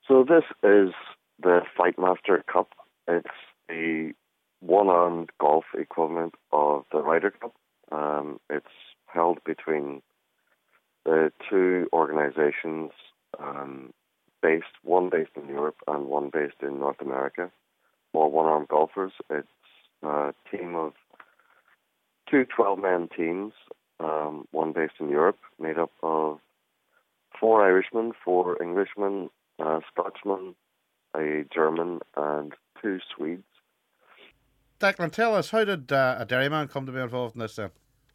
So this is the Fightmaster Cup. It's a one-armed golf equivalent of the Ryder Cup. It's held between the two organizations, one based in Europe and one based in North America, for one-armed golfers. It's a team of two 12-man teams, one based in Europe, made up of 4 Irishmen, 4 Englishmen, a Scotsman, a German, and 2 Swedes. Declan, tell us, how did a Derryman come to be involved in this then?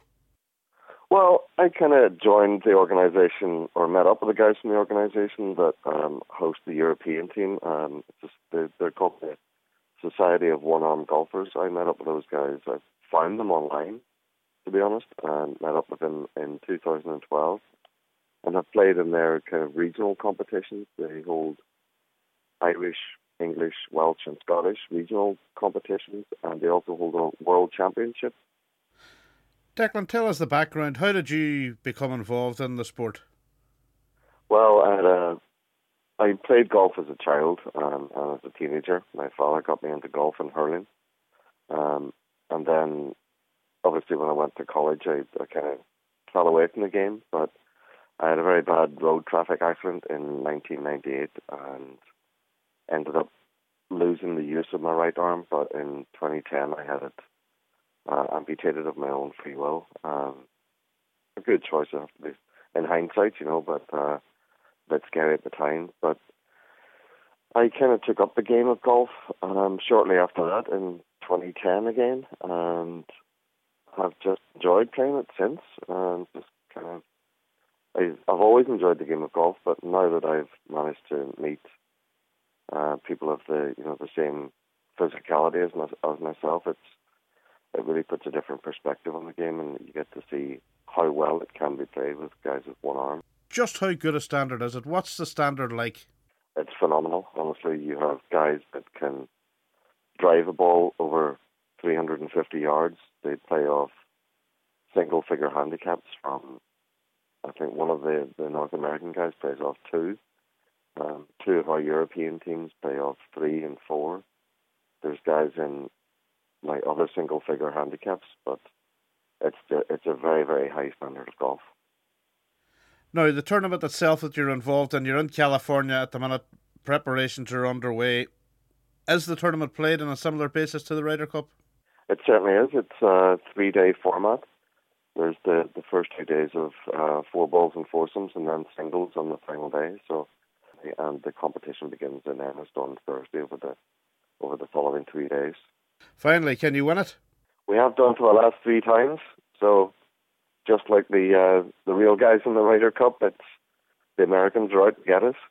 Well, I kind of joined the organisation, or met up with the guys from the organisation that host the European team. They're called the Society of One-Armed Golfers. I met up with those guys. I found them online, to be honest, and met up with them in 2012. And I've played in their kind of regional competitions. They hold Irish, English, Welsh and Scottish regional competitions, and they also hold a World Championship. Declan, tell us the background. How did you become involved in the sport? Well, I played golf as a child and as a teenager. My father got me into golf and hurling. And then, obviously, when I went to college, I kind of fell away from the game. But I had a very bad road traffic accident in 1998 and ended up losing the use of my right arm. But in 2010, I had it amputated of my own free will. A good choice, I have to be, in hindsight, but a bit scary at the time. But I kind of took up the game of golf shortly after that in 2010 again, and have just enjoyed playing it since. Just kind of, I've always enjoyed the game of golf, but now that I've managed to meet people of the same physicality as myself, it really puts a different perspective on the game, and you get to see how well it can be played with guys with one arm. Just how good a standard is it? What's the standard like? It's phenomenal. Honestly, you have guys that can drive a ball over 350 yards. They play off single-figure handicaps from, I think one of the North American guys plays off 2. 2 of our European teams play off 3 and 4. There's guys in other single-figure handicaps, but it's a very, very high standard of golf. Now, the tournament itself that you're involved in, you're in California at the minute, preparations are underway. Is the tournament played on a similar basis to the Ryder Cup? It certainly is. It's a 3-day format. There's the first 2 days of 4 balls and foursomes, and then singles on the final day. And the competition begins in earnest on Thursday over the following 3 days. Finally, can you win it? We have done for the last 3 times. So, just like the real guys in the Ryder Cup, it's the Americans are out to get us.